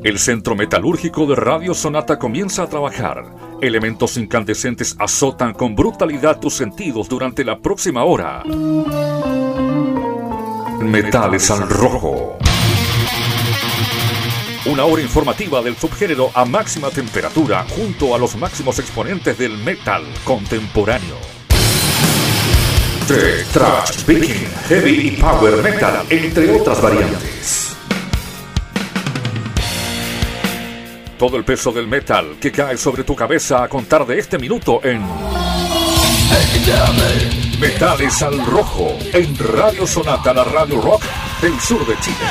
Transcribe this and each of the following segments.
El centro metalúrgico de Radio Sonata comienza a trabajar. Elementos incandescentes azotan con brutalidad tus sentidos durante la próxima hora. Metales al rojo. Una hora informativa del subgénero a máxima temperatura junto a los máximos exponentes del metal contemporáneo. Tech, thrash, viking, heavy y power metal, entre otras variantes. Todo el peso del metal que cae sobre tu cabeza a contar de este minuto en Metales al Rojo, en Radio Sonata, la radio rock del sur de Chile.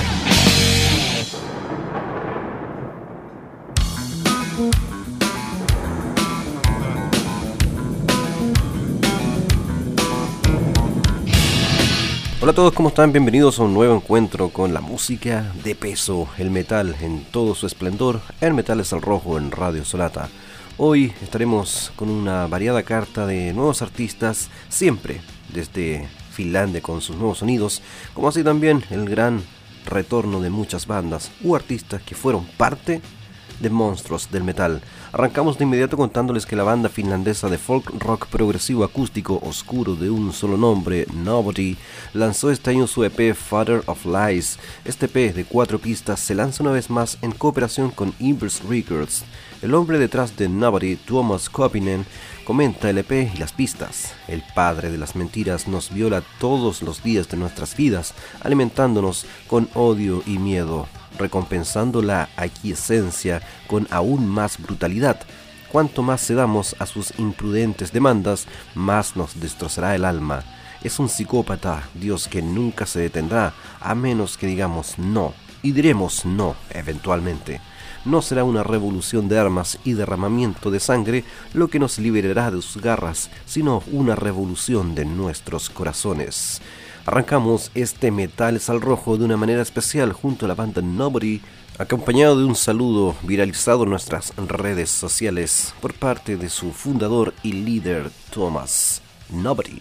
Hola a todos, ¿cómo están? Bienvenidos a un nuevo encuentro con la música de peso, el metal en todo su esplendor, en Metales al Rojo en Radio Sonata. Hoy estaremos con una variada carta de nuevos artistas, siempre desde Finlandia con sus nuevos sonidos, como así también el gran retorno de muchas bandas u artistas que fueron parte de monstruos del metal. Arrancamos de inmediato contándoles que la banda finlandesa de folk rock progresivo acústico oscuro de un solo nombre, Nobody, lanzó este año su EP Father of Lies. Este EP de 4 pistas se lanza una vez más en cooperación con Inverse Records. El hombre detrás de Nobody, Tuomas Kopinen, comenta el EP y las pistas. El padre de las mentiras nos viola todos los días de nuestras vidas, alimentándonos con odio y miedo, recompensando la aquiescencia con aún más brutalidad. Cuanto más cedamos a sus imprudentes demandas, más nos destrozará el alma. Es un psicópata, Dios, que nunca se detendrá, a menos que digamos no, y diremos no eventualmente. No será una revolución de armas y derramamiento de sangre lo que nos liberará de sus garras, sino una revolución de nuestros corazones. Arrancamos este Metales al Rojo de una manera especial junto a la banda Nobody, acompañado de un saludo viralizado en nuestras redes sociales por parte de su fundador y líder, Tuomas. Nobody.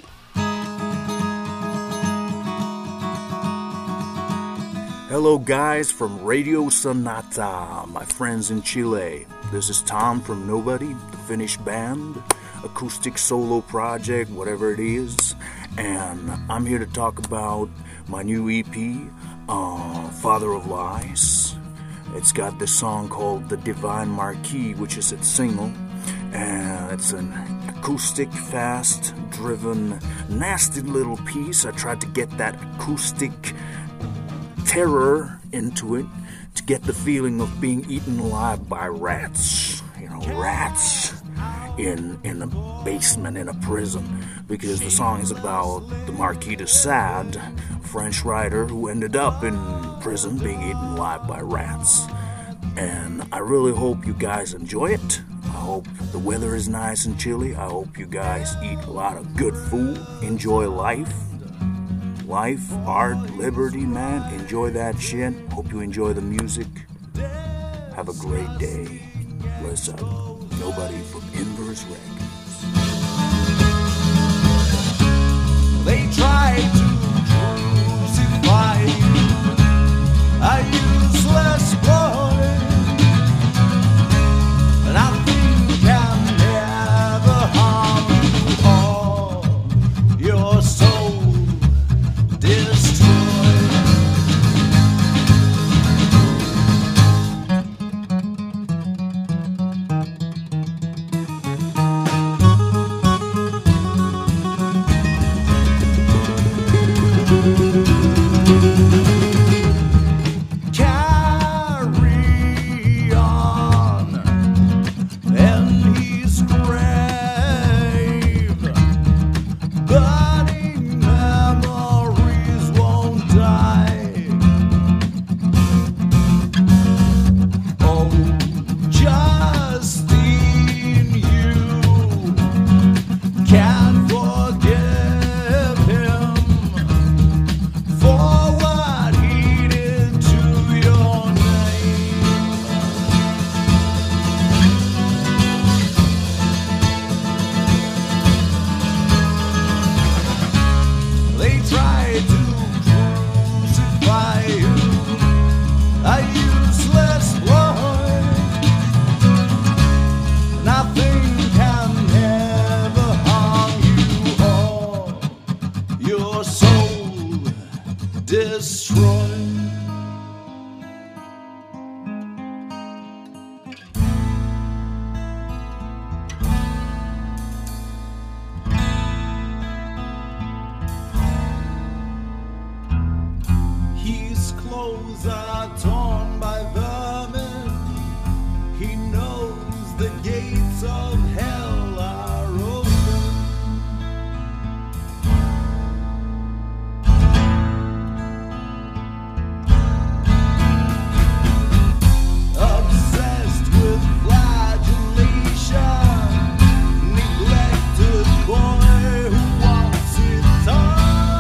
Hello guys from Radio Sonata, my friends in Chile. This is Tom from Nobody, the Finnish band, acoustic solo project, whatever it is. And I'm here to talk about my new EP, Father of Lies. It's got this song called The Divine Marquis, which is its single. And it's an acoustic, fast-driven, nasty little piece. I tried to get that acoustic terror into it to get the feeling of being eaten alive by rats. You know, rats in a basement in a prison, because the song is about the Marquis de Sade, French writer who ended up in prison being eaten alive by rats. And I really hope you guys enjoy it. I hope the weather is nice and chilly. I hope you guys eat a lot of good food. Enjoy life. Life, art, liberty, man. Enjoy that shit. Hope you enjoy the music. Have a great day. Bless up. Nobody from Inverse Records. They tried to crucify you, a useless boy, and nothing can ever harm you all. Your soul destroyed. your soul destroy. His clothes are torn by vermin. He knows the gates of hell are open. Obsessed with flagellation, neglected boy who wants it all.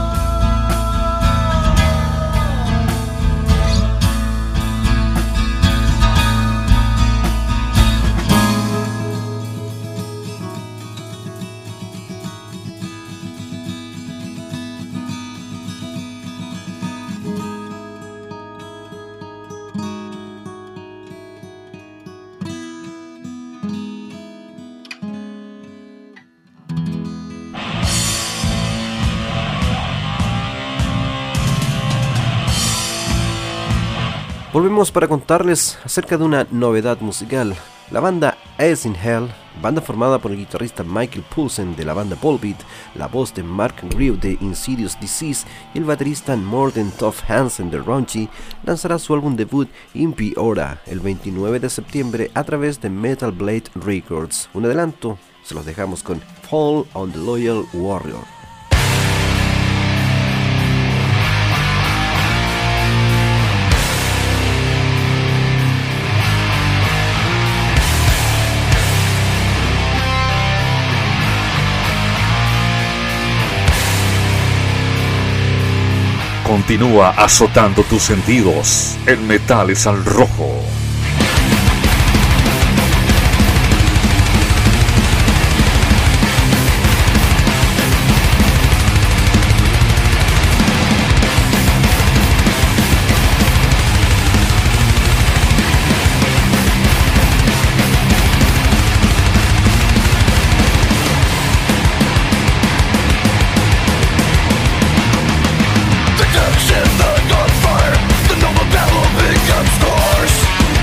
Volvemos para contarles acerca de una novedad musical. La banda As in Hell, banda formada por el guitarrista Michael Poulsen de la banda Volbeat, la voz de Mark Grew de Insidious Disease y el baterista Morten Tough Hansen de Raunchy, lanzará su álbum debut Impi Ora el 29 de septiembre a través de Metal Blade Records. Un adelanto, se los dejamos con Fall on the Loyal Warrior. Continúa azotando tus sentidos. El metal es al rojo. The gunfire, the noble battle becomes scores.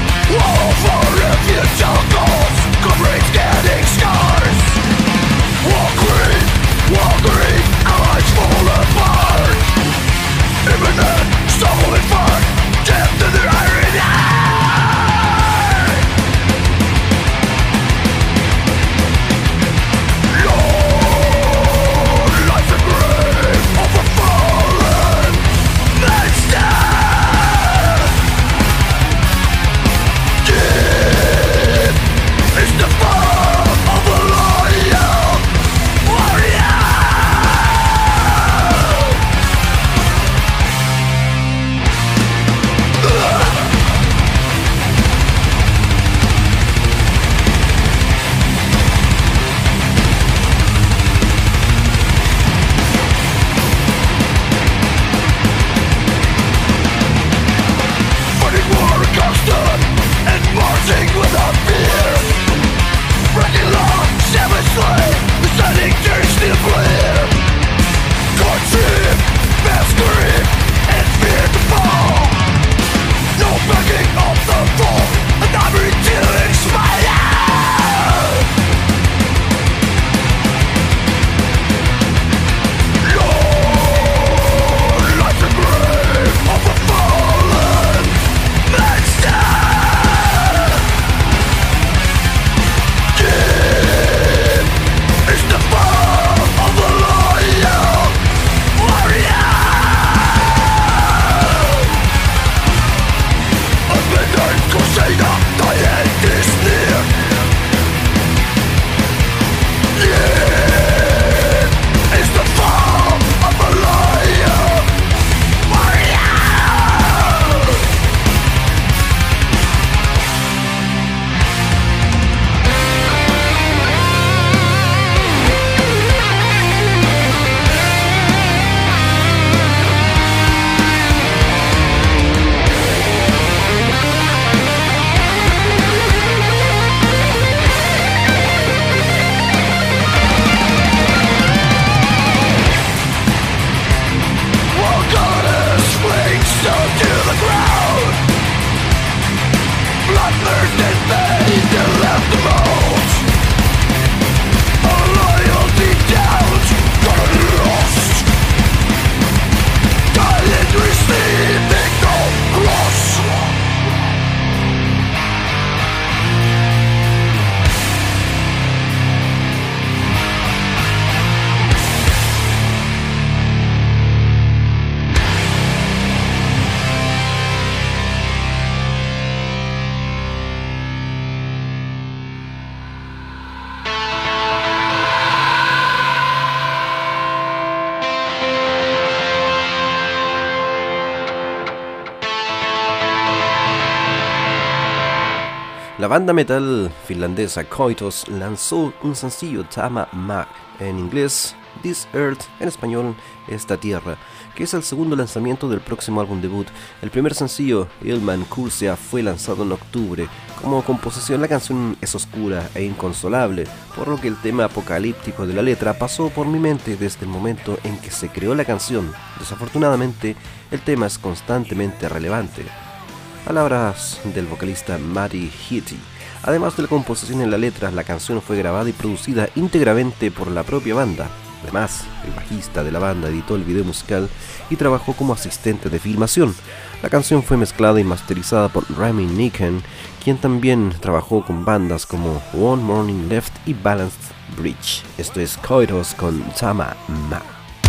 La banda metal finlandesa Koitos lanzó un sencillo, Tama Maa, en inglés This Earth, en español Esta Tierra, que es el segundo lanzamiento del próximo álbum debut. El primer sencillo, Ilman Kursia, fue lanzado en octubre. Como composición, la canción es oscura e inconsolable, por lo que el tema apocalíptico de la letra pasó por mi mente desde el momento en que se creó la canción. Desafortunadamente, el tema es constantemente relevante. Palabras del vocalista Matti Hitti. Además de la composición en la letra, la canción fue grabada y producida íntegramente por la propia banda. Además, el bajista de la banda editó el video musical y trabajó como asistente de filmación. La canción fue mezclada y masterizada por Rami Niken, quien también trabajó con bandas como One Morning Left y Balanced Bridge. Esto es Koitos con Tama Maa.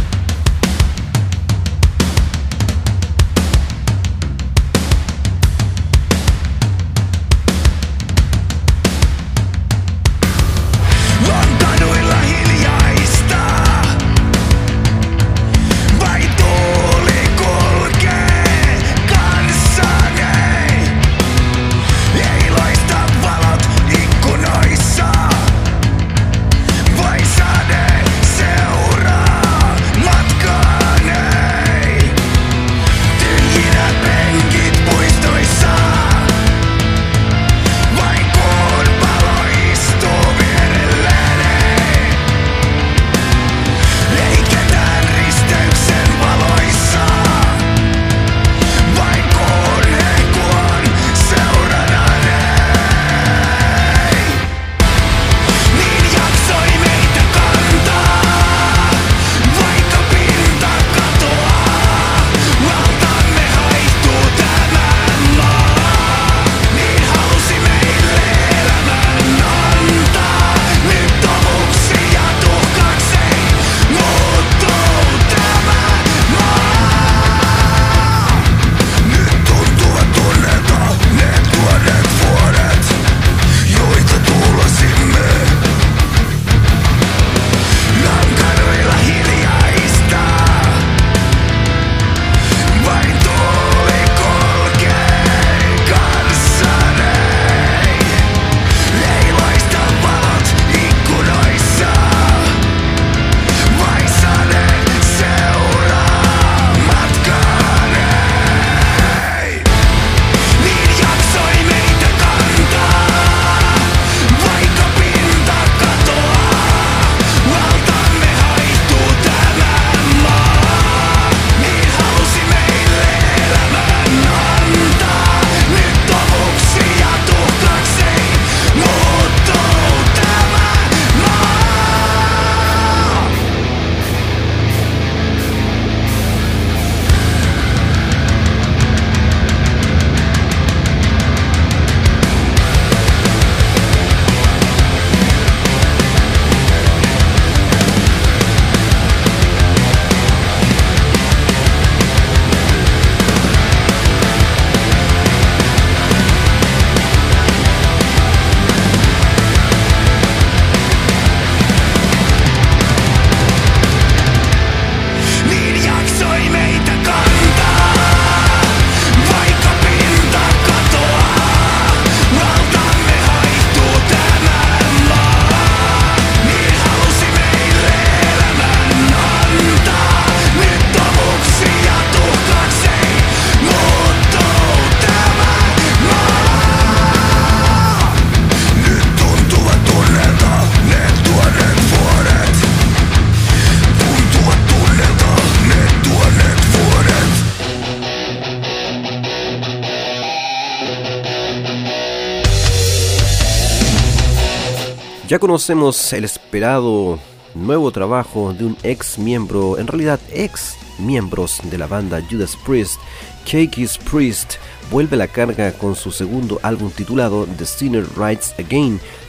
Ya conocemos el esperado nuevo trabajo de un ex miembro, en realidad ex miembros de la banda Judas Priest. Keikis Priest vuelve a la carga con su segundo álbum titulado The Sinner Rides Again,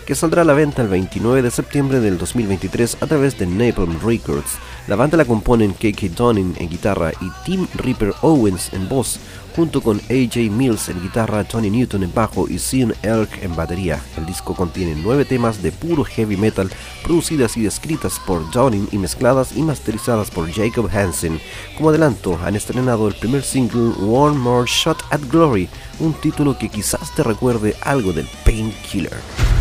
que saldrá a la venta el 29 de septiembre del 2023 a través de Napalm Records. La banda la componen KK Downing en guitarra y Tim Ripper Owens en voz, junto con AJ Mills en guitarra, Tony Newton en bajo y Sean Elk en batería. El disco contiene 9 temas de puro heavy metal, producidas y escritas por Downing y mezcladas y masterizadas por Jacob Hansen. Como adelanto, han estrenado el primer single One More Shot at Glory, un título que quizás te recuerde algo del Painkiller.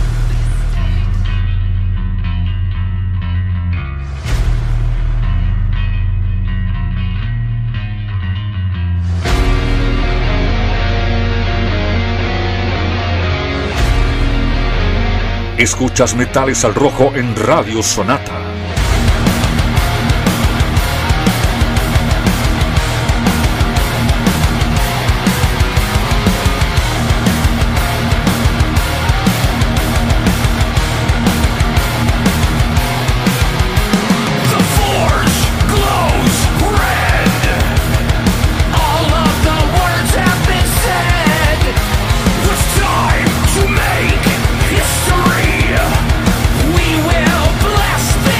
Escuchas Metales al Rojo en Radio Sonata. We will bless them.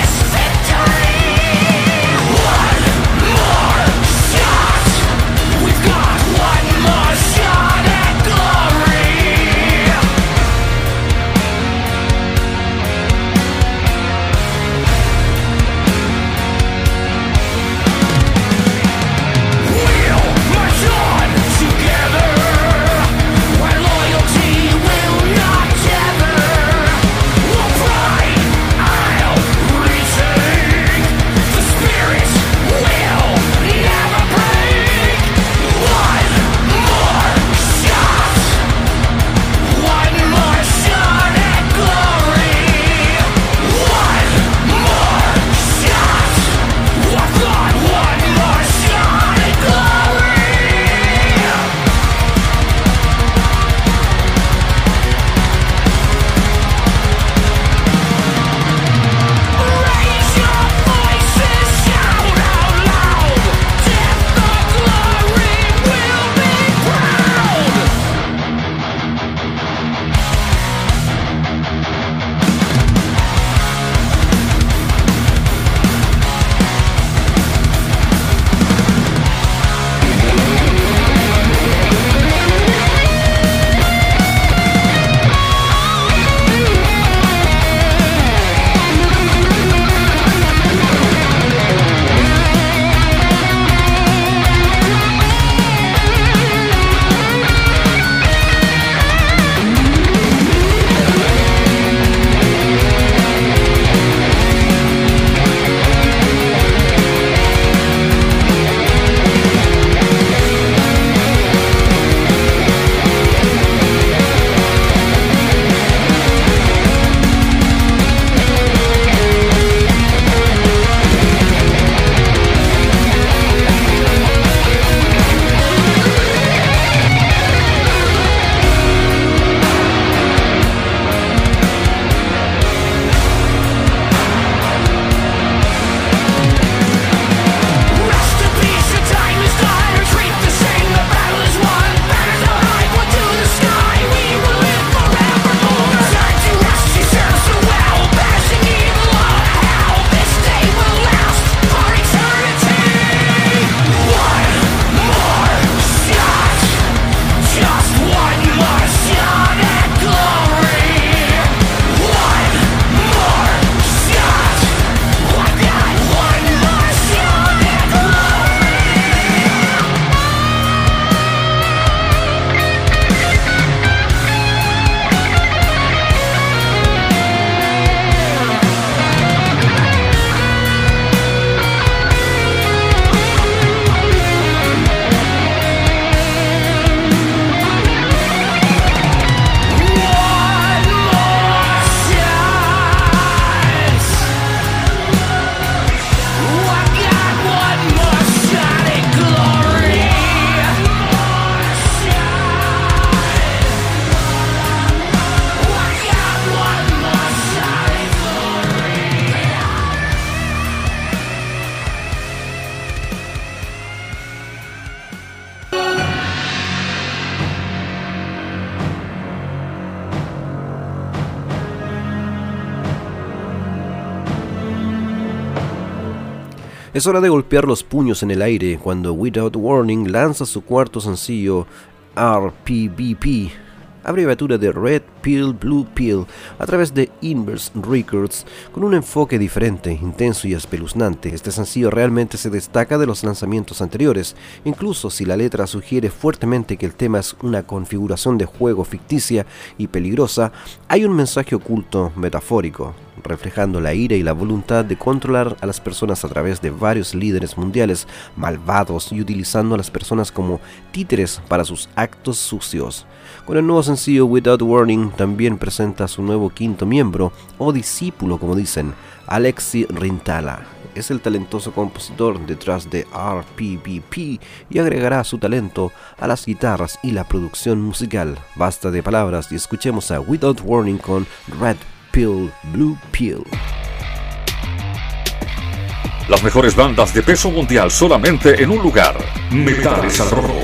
Es hora de golpear los puños en el aire cuando Without Warning lanza su cuarto sencillo RPBP, abreviatura de Red Pill Blue Pill, a través de Inverse Records, con un enfoque diferente, intenso y espeluznante. Este sencillo realmente se destaca de los lanzamientos anteriores, incluso si la letra sugiere fuertemente que el tema es una configuración de juego ficticia y peligrosa. Hay un mensaje oculto metafórico, reflejando la ira y la voluntad de controlar a las personas a través de varios líderes mundiales malvados y utilizando a las personas como títeres para sus actos sucios. Con el nuevo sencillo Without Warning también presenta a su nuevo quinto miembro, o discípulo como dicen, Alexi Rintala. Es el talentoso compositor detrás de RPBP y agregará su talento a las guitarras y la producción musical. Basta de palabras y escuchemos a Without Warning con Red Pill Blue Pill. Las mejores bandas de peso mundial solamente en un lugar. Metales al Rojo.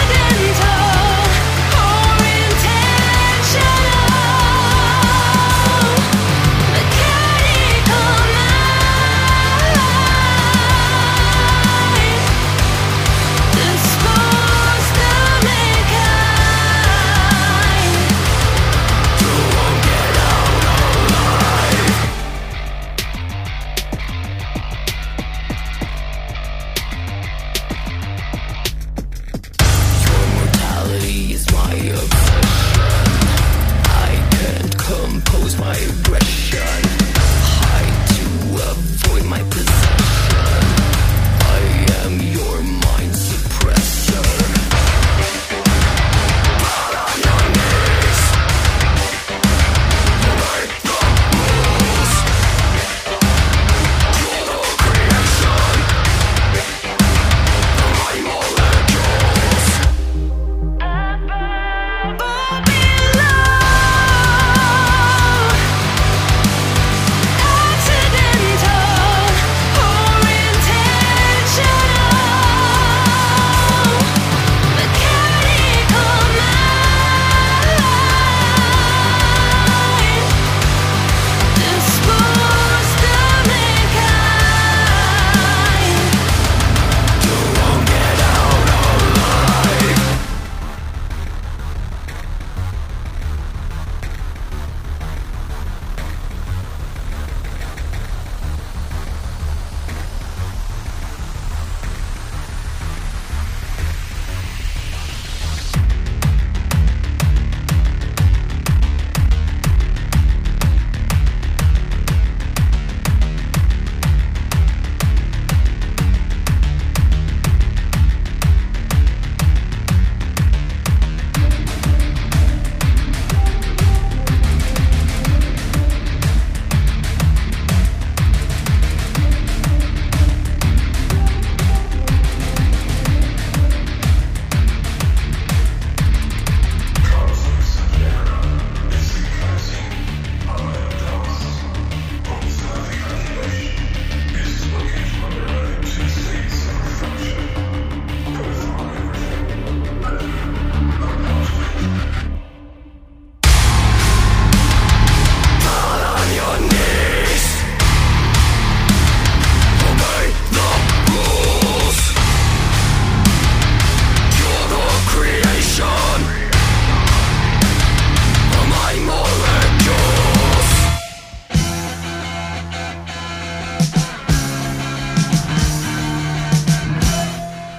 Accidental or intentional.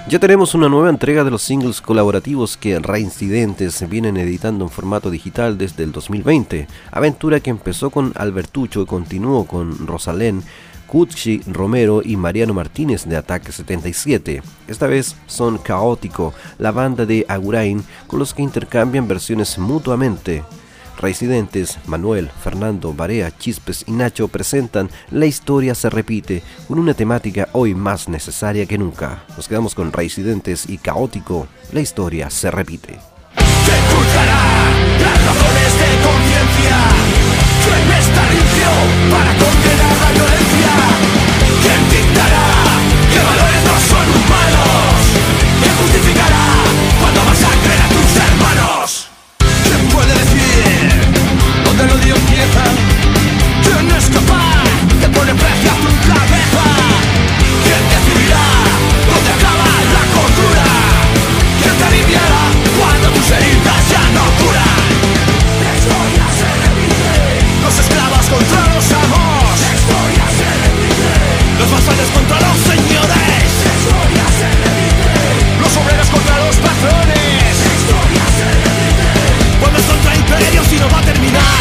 Ya tenemos una nueva entrega de los singles colaborativos que Reincidentes vienen editando en formato digital desde el 2020, aventura que empezó con Albertucho y continuó con Rosalén, Cuchi Romero y Mariano Martínez de Ataque 77. Esta vez son Caótico, la banda de Agurain, con los que intercambian versiones mutuamente. Reincidentes, Manuel, Fernando, Barea, Chispes y Nacho presentan La historia se repite, con una temática hoy más necesaria que nunca. Nos quedamos con Reincidentes y Caótico, La historia se repite. ¿Quién juzgará las razones de conciencia? ¿Quién está limpio para condenar la violencia? ¿Quién dictará que valores no son humanos? ¿Quién justificará cuando masacren a tus hermanos? ¿Quién puede decir dónde el odio empieza? ¿Quién es capaz de poner precio a tu cabeza? ¿Quién decidirá dónde acaba la cordura? ¿Quién te aliviará cuando tus heridas ya no curan? La historia se repite. Los esclavos contra los amos. La historia se repite. Los vasallos contra los señores. La historia se repite. Los obreros contra los patrones. La historia se repite. Pueblos contra imperios y no va a terminar.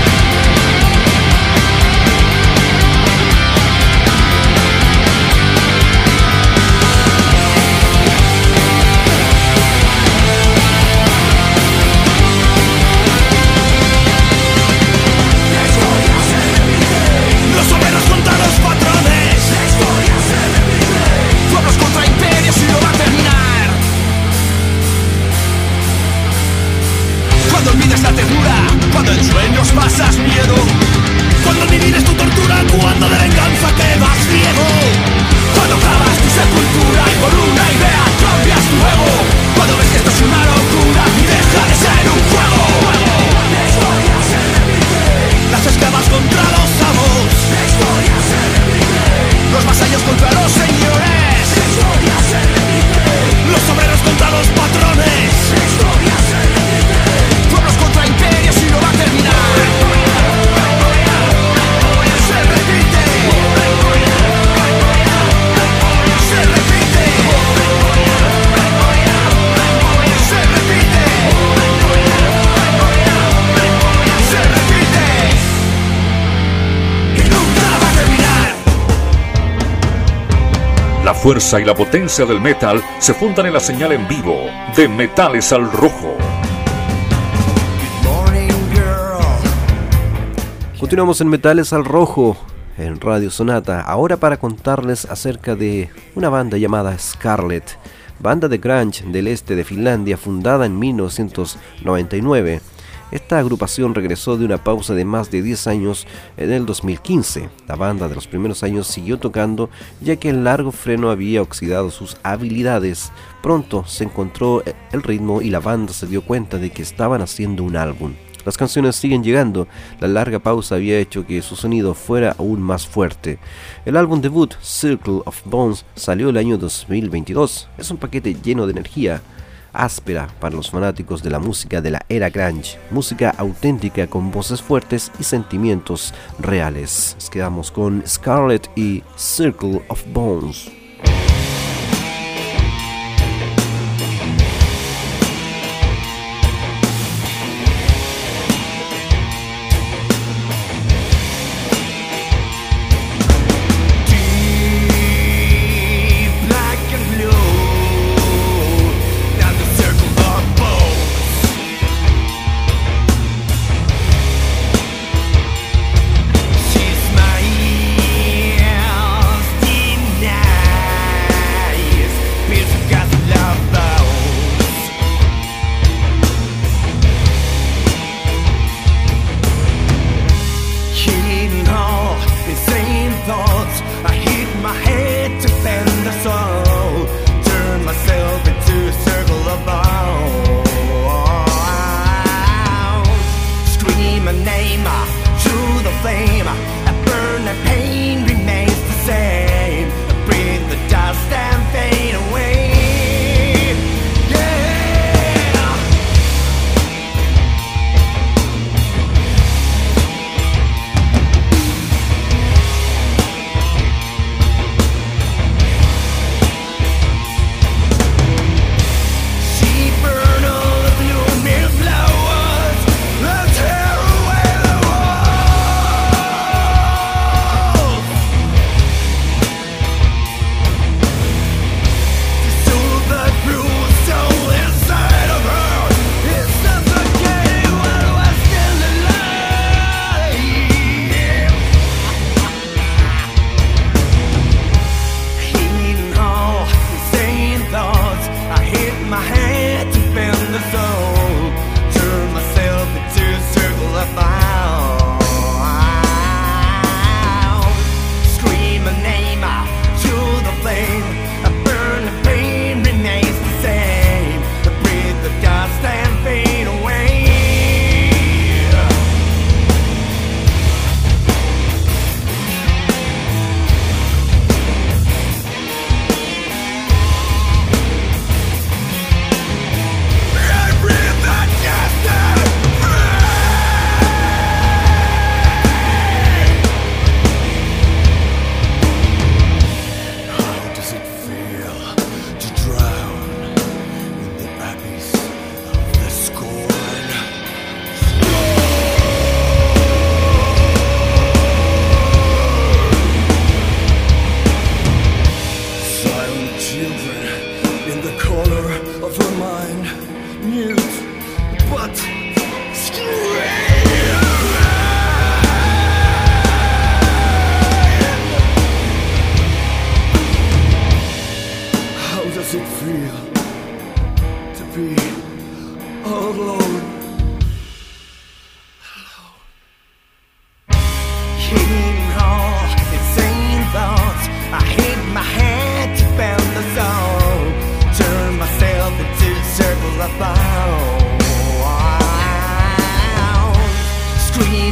Los obreros contra los patrones. La historia se repite. Pueblos contra imperios y no va a terminar. Cuando olvidas la ternura, cuando en sueños pasas miedo, cuando el vivir es tu tortura, cuando de venganza quedas ciego, cuando cavas tu sepultura y por una idea cambias tu ego, cuando ves que esto es una locura y deja de ser un juego. La historia se repite. Las esclavas contra los amos. La historia se repite. Los vasallos contra los señores. La historia se repite. Los obreros contra los patrones. La historia se repite. Pueblos contra imperios y no va a terminar. Se repite. Se repite. Se repite. Se repite. Y nunca va a terminar. La fuerza y la potencia del metal se fundan en la señal en vivo de Metales al Rojo. Continuamos en Metales al Rojo, en Radio Sonata, ahora para contarles acerca de una banda llamada Scarlet, banda de grunge del este de Finlandia fundada en 1999. Esta agrupación regresó de una pausa de más de 10 años en el 2015. La banda de los primeros años siguió tocando ya que el largo freno había oxidado sus habilidades. Pronto se encontró el ritmo y la banda se dio cuenta de que estaban haciendo un álbum. Las canciones siguen llegando, la larga pausa había hecho que su sonido fuera aún más fuerte. El álbum debut, Circle of Bones, salió el año 2022. Es un paquete lleno de energía, áspera para los fanáticos de la música de la era grunge, música auténtica con voces fuertes y sentimientos reales. Nos quedamos con Scarlet y Circle of Bones.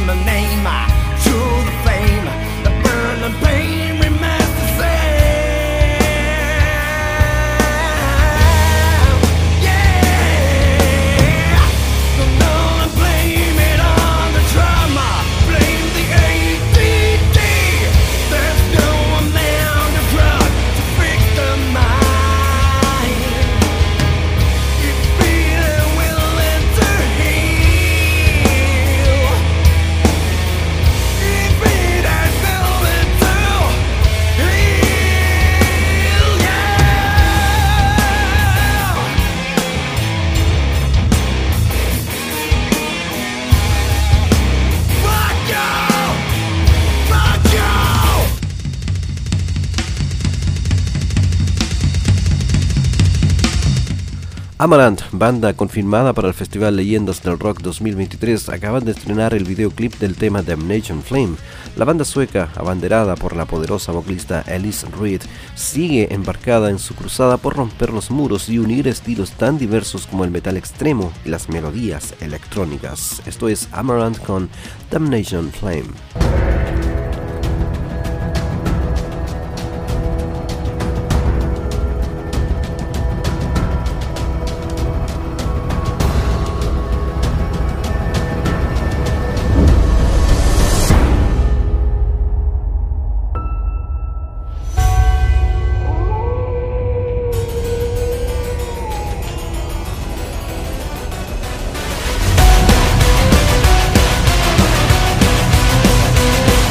my name to the flame. The burning pain remains the same. Yeah. So now I blame it on the trauma. Blame the ADD. There's no amount of drug to fix the mind. If feeling willing to heal, if feeling willing to heal, yeah. Fuck you, fuck you. Amaranth, banda confirmada para el Festival Leyendas del Rock 2023, acaban de estrenar el videoclip del tema Damnation Flame. La banda sueca, abanderada por la poderosa vocalista Alice Reed, sigue embarcada en su cruzada por romper los muros y unir estilos tan diversos como el metal extremo y las melodías electrónicas. Esto es Amaranth con Damnation Flame. Fuck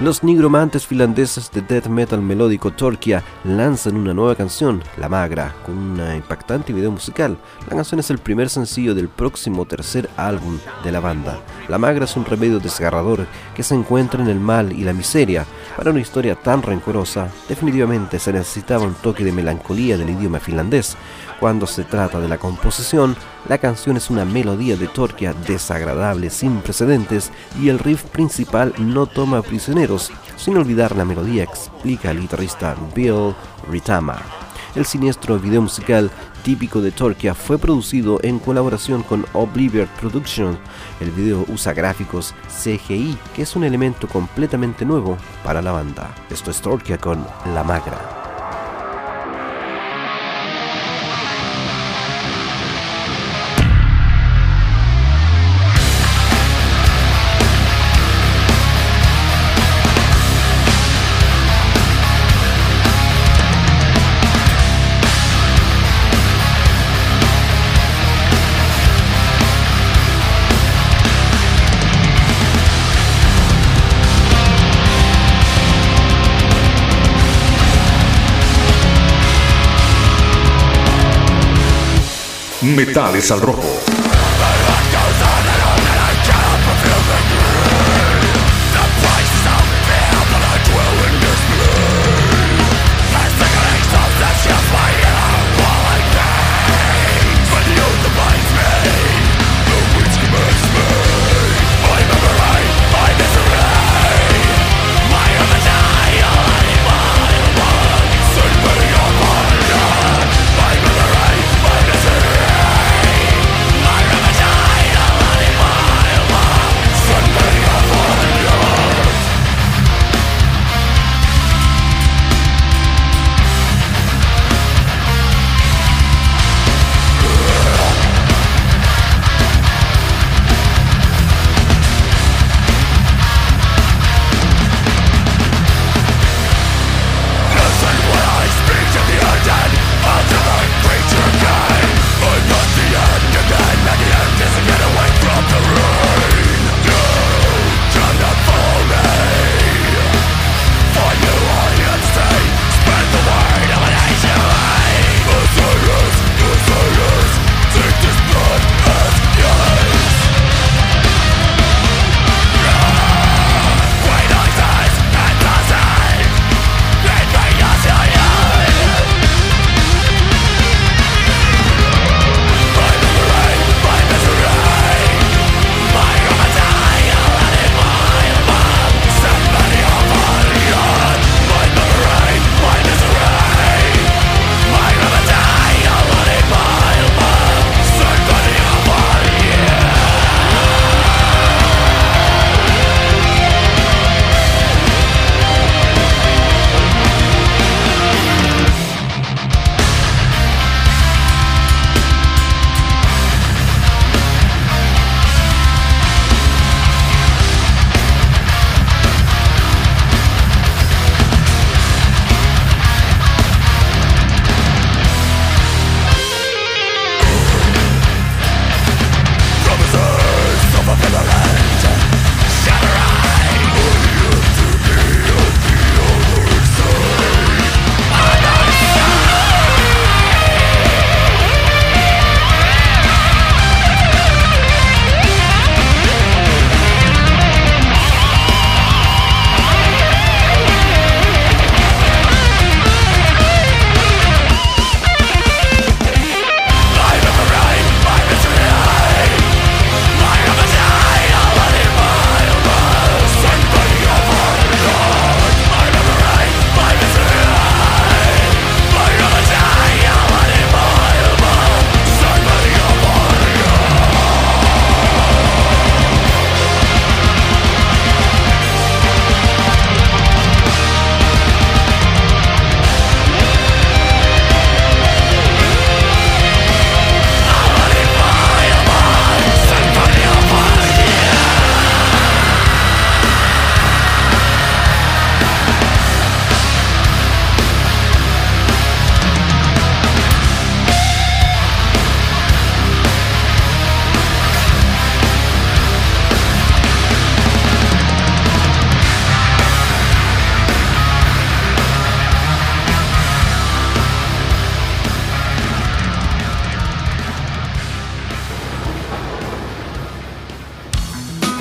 Los nigromantes finlandeses de death metal melódico Torkia lanzan una nueva canción, La Magra, con un impactante video musical. La canción es el primer sencillo del próximo tercer álbum de la banda. La Magra es un remedio desgarrador que se encuentra en el mal y la miseria. Para una historia tan rencorosa, definitivamente se necesitaba un toque de melancolía del idioma finlandés. Cuando se trata de la composición, la canción es una melodía de Torkia desagradable sin precedentes y el riff principal no toma prisioneros, sin olvidar la melodía, explica el guitarrista Bill Ritama. El siniestro video musical típico de Torkia fue producido en colaboración con Oblivion Productions. El video usa gráficos CGI, que es un elemento completamente nuevo para la banda. Esto es Torkia con La Magra. Metales al rojo. My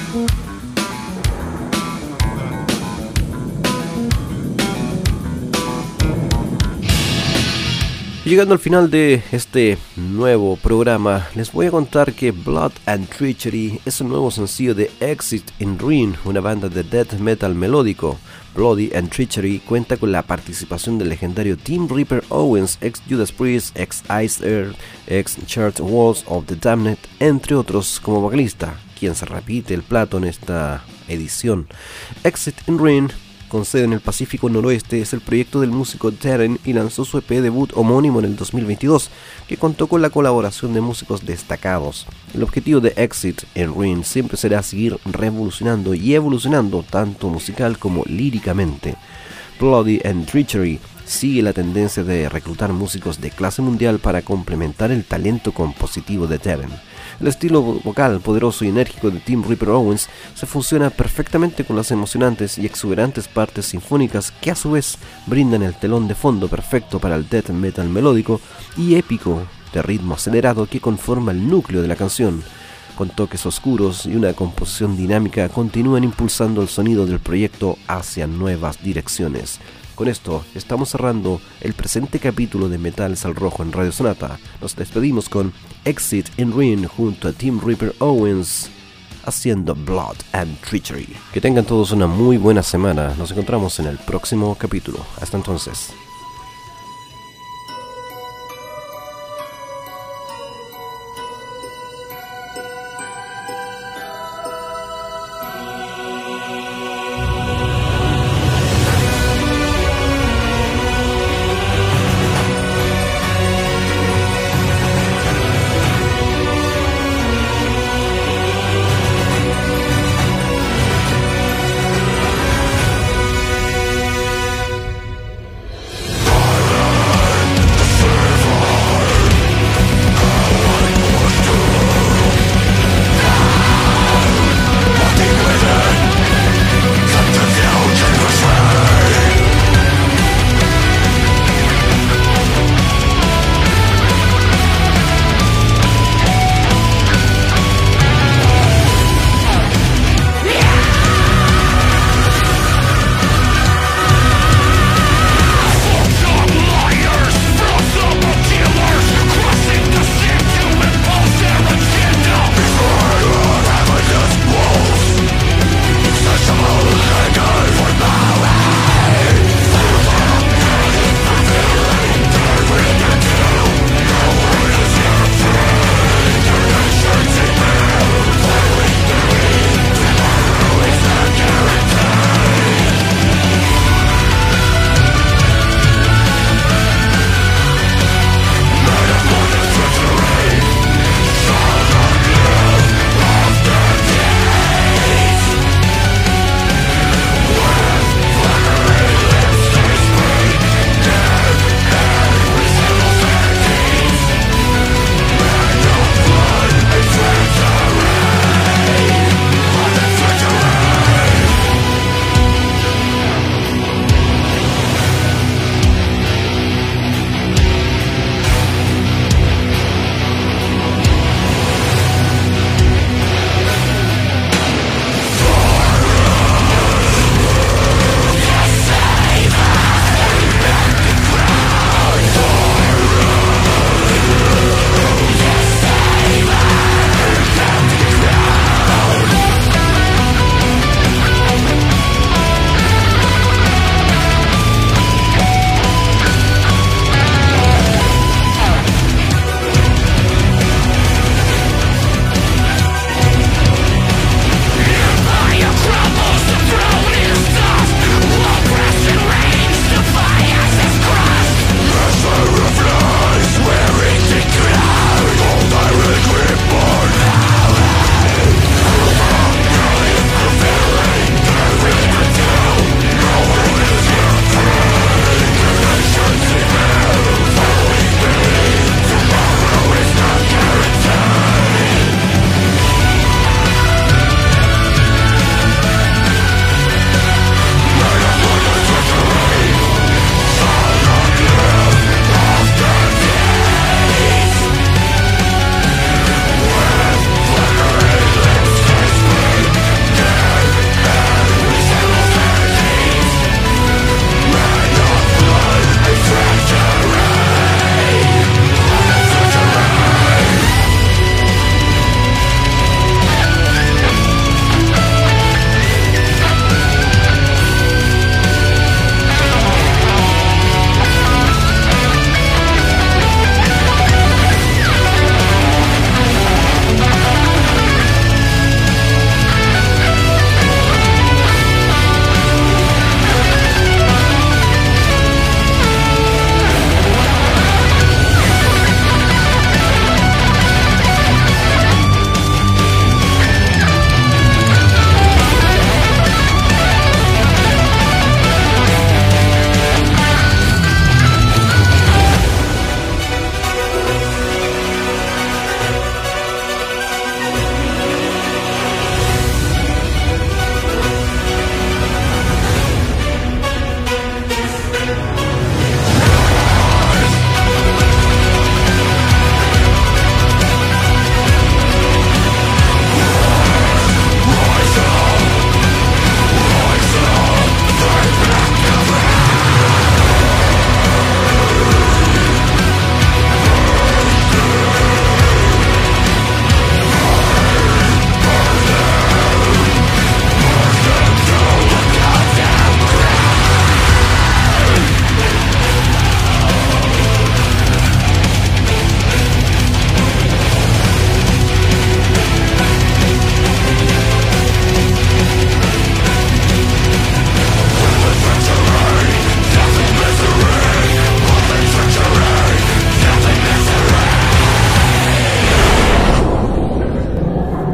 Llegando al final de este nuevo programa, les voy a contar que Blood and Treachery es un nuevo sencillo de Exit in Ruin, una banda de death metal melódico. Bloody and Treachery cuenta con la participación del legendario Tim Reaper Owens, ex Judas Priest, ex Iced, ex Church Walls of the Damned, entre otros, como vocalista, quien se repite el plato en esta edición. Exit in Ruin, con sede en el Pacífico Noroeste, es el proyecto del músico Terren y lanzó su EP debut homónimo en el 2022, que contó con la colaboración de músicos destacados. El objetivo de Exit in Ruin siempre será seguir revolucionando y evolucionando tanto musical como líricamente. Bloody and Treachery sigue la tendencia de reclutar músicos de clase mundial para complementar el talento compositivo de Terren. El estilo vocal poderoso y enérgico de Tim Reaper Owens se fusiona perfectamente con las emocionantes y exuberantes partes sinfónicas que a su vez brindan el telón de fondo perfecto para el death metal melódico y épico de ritmo acelerado que conforma el núcleo de la canción. Con toques oscuros y una composición dinámica continúan impulsando el sonido del proyecto hacia nuevas direcciones. Con esto estamos cerrando el presente capítulo de Metales al Rojo en Radio Sonata. Nos despedimos con Exit in Ruin junto a Tim Reaper Owens haciendo Blood and Treachery. Que tengan todos una muy buena semana. Nos encontramos en el próximo capítulo. Hasta entonces.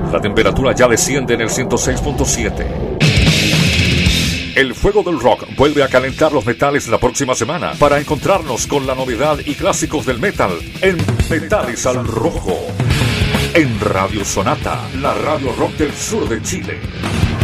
La temperatura ya desciende en el 106.7. El fuego del rock vuelve a calentar los metales la próxima semana para encontrarnos con la novedad y clásicos del metal en Metales al Rojo. En Radio Sonata, la radio rock del sur de Chile.